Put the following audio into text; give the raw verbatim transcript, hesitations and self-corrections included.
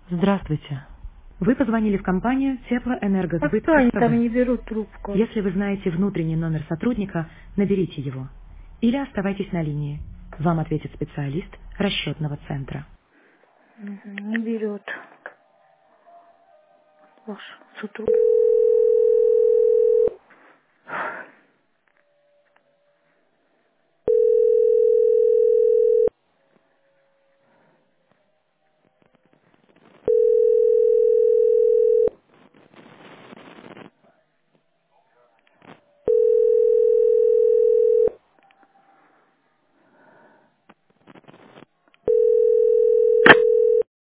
Здравствуйте. Вы позвонили в компанию «Теплоэнергосбыт». А что они там СПБ. не берут трубку? Если вы знаете внутренний номер сотрудника, наберите его. Или оставайтесь на линии. Вам ответит специалист расчетного центра. Мгм, не берет. Ваш супруг.